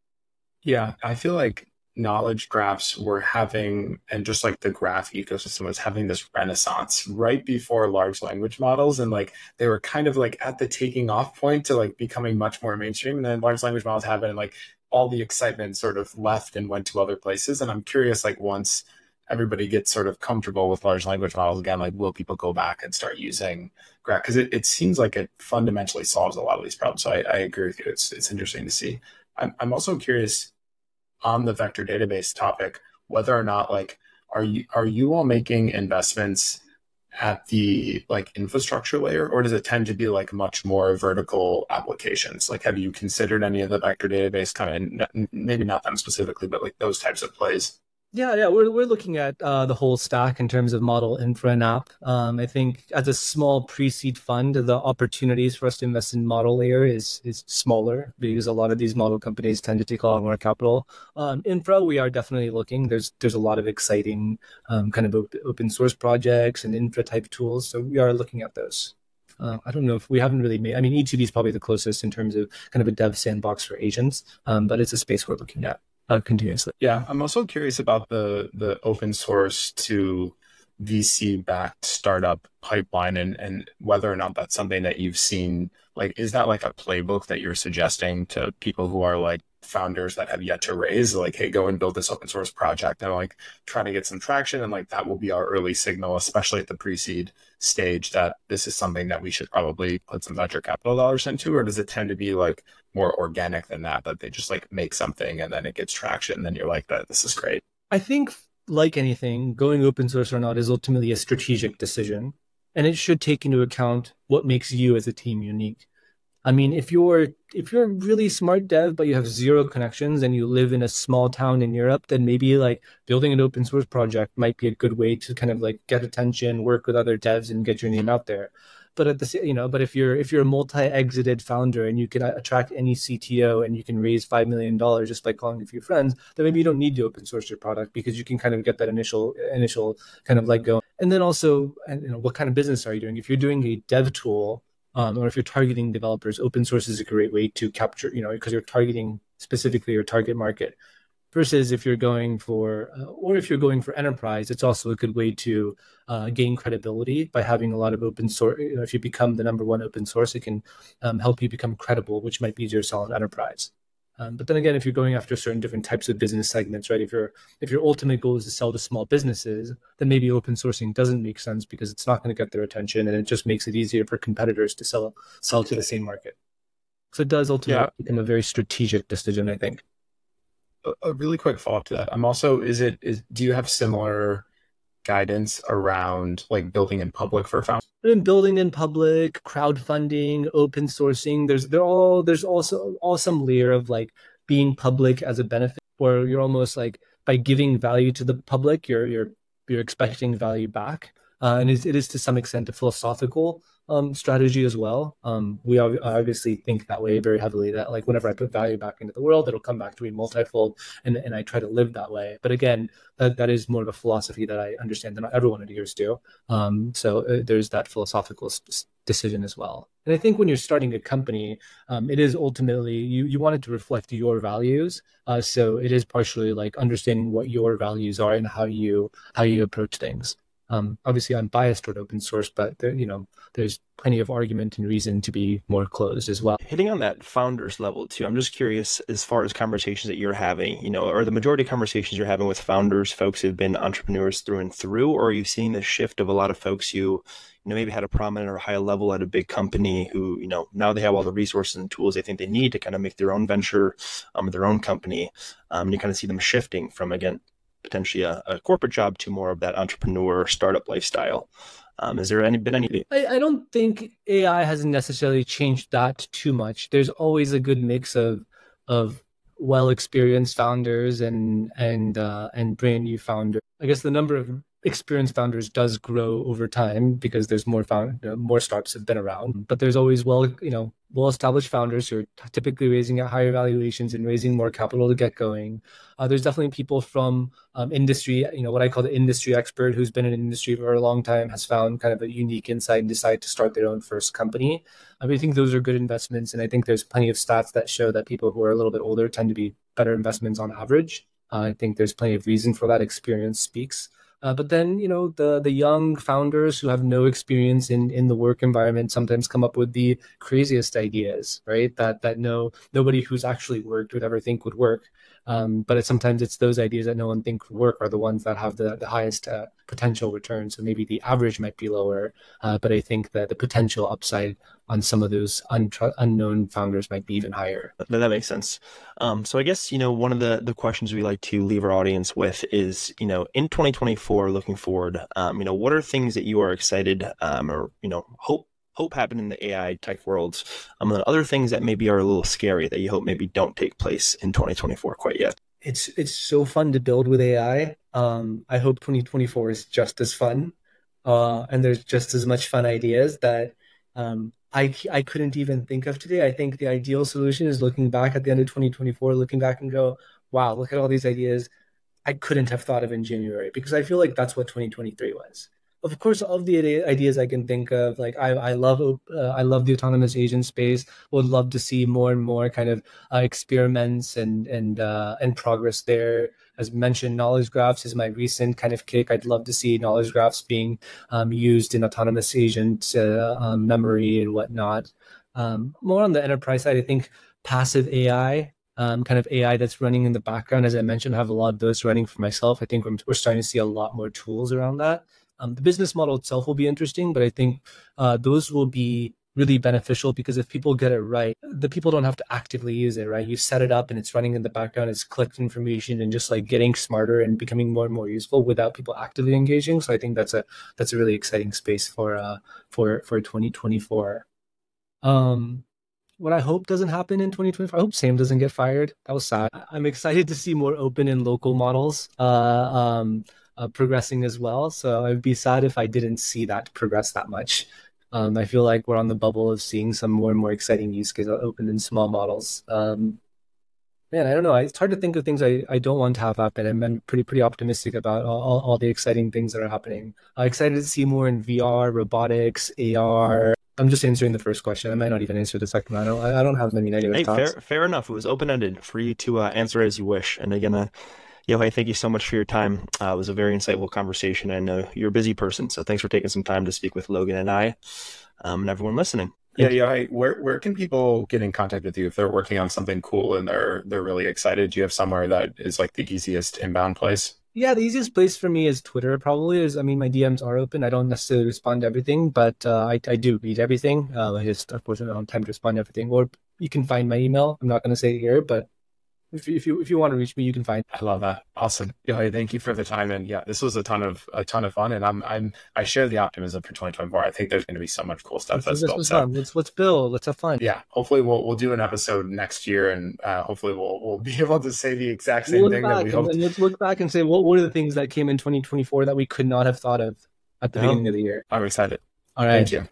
Speaker 1: Yeah, I feel like knowledge graphs were having, and just like the graph ecosystem was having this renaissance right before large language models. And like, they were kind of like at the taking off point to like becoming much more mainstream. And then large language models happened and like all the excitement sort of left and went to other places. And I'm curious, like once everybody gets sort of comfortable with large language models again, like will people go back and start using graph? Because it, it seems like it fundamentally solves a lot of these problems. So I, I agree with you. It's, it's interesting to see. I'm, I'm also curious, on the vector database topic, whether or not like are you are you all making investments at the like infrastructure layer, or does it tend to be like much more vertical applications? Like, have you considered any of the vector database kind of, maybe not them specifically, but like those types of plays?
Speaker 2: Yeah, yeah, we're we're looking at uh, the whole stack in terms of model, infra, and app. Um, I think as a small pre-seed fund, the opportunities for us to invest in model layer is is smaller because a lot of these model companies tend to take a lot more capital. Um, infra, we are definitely looking. There's there's a lot of exciting um, kind of op- open source projects and infra type tools, so we are looking at those. Uh, I don't know if we haven't really made. I mean, E two B is probably the closest in terms of kind of a dev sandbox for agents, um, but it's a space we're looking at. Uh, continuously.
Speaker 1: Yeah, I'm also curious about the the open source to V C-backed startup pipeline and, and whether or not that's something that you've seen. Like, is that like a playbook that you're suggesting to people who are like founders that have yet to raise? Like, hey, go and build this open source project and like trying to get some traction. And like that will be our early signal, especially at the pre-seed stage, that this is something that we should probably put some venture capital dollars into? Or does it tend to be like more organic than that, that they just like make something and then it gets traction and then you're like, that this is great?
Speaker 2: I think, like anything, going open source or not is ultimately a strategic decision, and it should take into account what makes you as a team unique. I mean, if you're if you're a really smart dev but you have zero connections and you live in a small town in Europe, then maybe like building an open source project might be a good way to kind of like get attention, work with other devs, and get your name out there. But at the you know, but if you're if you're a multi-exited founder and you can attract any C T O and you can raise five million dollars just by calling a few friends, then maybe you don't need to open source your product because you can kind of get that initial initial kind of like go. And then also, you know, what kind of business are you doing? If you're doing a dev tool, um, or if you're targeting developers, open source is a great way to capture, you know, because you're targeting specifically your target market. Versus if you're going for, uh, or if you're going for enterprise, it's also a good way to uh, gain credibility by having a lot of open source. You know, if you become the number one open source, it can um, help you become credible, which might be easier to sell in enterprise. Um, but then again, if you're going after certain different types of business segments, right? If your if your ultimate goal is to sell to small businesses, then maybe open sourcing doesn't make sense because it's not going to get their attention, and it just makes it easier for competitors to sell sell to the same market. So it does ultimately yeah. become a very strategic decision, I think.
Speaker 1: A really quick follow-up to that. I'm also, is it, is, do you have similar guidance around like building in public for founders?
Speaker 2: In building in public, crowdfunding, open sourcing, there's, they're all, there's also all some layer of like being public as a benefit, where you're almost like by giving value to the public, you're, you're, you're expecting value back. Uh, and it is to some extent a philosophical um, strategy as well. Um, we obviously think that way very heavily, that like whenever I put value back into the world, it'll come back to me multifold, and, and I try to live that way. But again, that, that is more of a philosophy that I understand that not everyone adheres to. Um, so uh, there's that philosophical s- decision as well. And I think when you're starting a company, um, it is ultimately, you, you want it to reflect your values. Uh, so it is partially like understanding what your values are and how you how you approach things. Um, obviously, I'm biased toward open source, but there, you know, there's plenty of argument and reason to be more closed as well.
Speaker 3: Hitting on that founders level too, I'm just curious as far as conversations that you're having, you know, are the majority of conversations you're having with founders, folks who've been entrepreneurs through and through, or are you seeing the shift of a lot of folks who, you know, maybe had a prominent or high level at a big company who, you know, now they have all the resources and tools they think they need to kind of make their own venture, um, their own company, um, and you kind of see them shifting from, again, potentially a, a corporate job to more of that entrepreneur startup lifestyle. Um, has there any been any?
Speaker 2: I, I don't think A I has necessarily changed that too much. There's always a good mix of of well experienced founders and and uh, and brand new founders. I guess the number of experienced founders does grow over time because there's more found you know, more startups have been around. But there's always well you know well established founders who are typically raising at higher valuations and raising more capital to get going. Uh, there's definitely people from um, industry, you know, what I call the industry expert who's been in an industry for a long time, has found kind of a unique insight and decided to start their own first company. I mean, I think those are good investments. And I think there's plenty of stats that show that people who are a little bit older tend to be better investments on average. Uh, I think there's plenty of reason for that. Experience speaks. Uh, but then, you know, the the young founders who have no experience in, in the work environment sometimes come up with the craziest ideas, right? That that no nobody who's actually worked would ever think would work. Um, but it's, sometimes it's those ideas that no one thinks would work are the ones that have the, the highest uh, potential return. So maybe the average might be lower, uh, but I think that the potential upside on some of those untr- unknown founders might be even higher.
Speaker 3: That, that makes sense. Um, so I guess, you know, one of the, the questions we like to leave our audience with is, you know, in twenty twenty-four, looking forward, um, you know, what are things that you are excited um, or, you know, hope hope happen in the A I tech worlds, um, and other things that maybe are a little scary that you hope maybe don't take place in twenty twenty-four quite yet?
Speaker 2: It's it's so fun to build with A I. Um, I hope twenty twenty-four is just as fun, uh, and there's just as much fun ideas that um, I I couldn't even think of today. I think the ideal solution is looking back at the end of twenty twenty-four, looking back and go, wow, look at all these ideas I couldn't have thought of in January, because I feel like that's what twenty twenty-three was. Of course, of the ideas I can think of, like I, I love, uh, I love the autonomous agent space. Would love to see more and more kind of uh, experiments and and uh, and progress there. As mentioned, knowledge graphs is my recent kind of kick. I'd love to see knowledge graphs being um, used in autonomous agent uh, um, memory and whatnot. Um, more on the enterprise side, I think passive A I. Um, kind of A I that's running in the background, as I mentioned, I have a lot of those running for myself. I think we're, we're starting to see a lot more tools around that. Um, the business model itself will be interesting, but I think uh, those will be really beneficial because if people get it right, the people don't have to actively use it, right? You set it up and it's running in the background, it's collect information and just like getting smarter and becoming more and more useful without people actively engaging. So I think that's a that's a really exciting space for uh for for twenty twenty-four. Um, what I hope doesn't happen in twenty twenty-four, I hope Sam doesn't get fired. That was sad. I'm excited to see more open and local models. Uh, um. Uh, progressing as well. So I'd be sad if I didn't see that progress that much. Um, I feel like we're on the bubble of seeing some more and more exciting use cases open in small models. Um, man, I don't know. It's hard to think of things I, I don't want to have happen. I'm pretty pretty optimistic about all, all, all the exciting things that are happening. I'm excited to see more in V R, robotics, A R. I'm just answering the first question. I might not even answer the second one. I don't, I don't have many negative
Speaker 3: hey,
Speaker 2: thoughts.
Speaker 3: Fair, fair enough. It was open-ended for you to uh, answer as you wish. And again, uh, Yohei, thank you so much for your time. Uh, it was a very insightful conversation. I know you're a busy person, so thanks for taking some time to speak with Logan and I, um, and everyone listening.
Speaker 1: Yeah, Yohei, where where can people get in contact with you if they're working on something cool and they're they're really excited? Do you have somewhere that is like the easiest inbound place?
Speaker 2: Yeah, the easiest place for me is Twitter. Probably is. I mean, my D Ms are open. I don't necessarily respond to everything, but uh, I I do read everything. Uh, I just unfortunately don't have time to respond to everything. Or you can find my email. I'm not going to say it here, but. If you, if you if you want to reach me, you can find.
Speaker 1: I love that. Awesome. Yohei, thank you for the time. And yeah, this was a ton of a ton of fun. And I'm I'm I share the optimism for twenty twenty-four. I think there's going to be so much cool stuff that's built.
Speaker 2: So. Let's let's build. Let's have fun.
Speaker 1: Yeah. Hopefully we'll we'll do an episode next year, and uh, hopefully we'll we'll be able to say the exact same
Speaker 2: we'll
Speaker 1: thing that we hoped.
Speaker 2: And let's look back and say what what are the things that came in twenty twenty-four that we could not have thought of at the no. beginning of the year.
Speaker 1: I'm excited.
Speaker 2: All right.
Speaker 1: Thank you.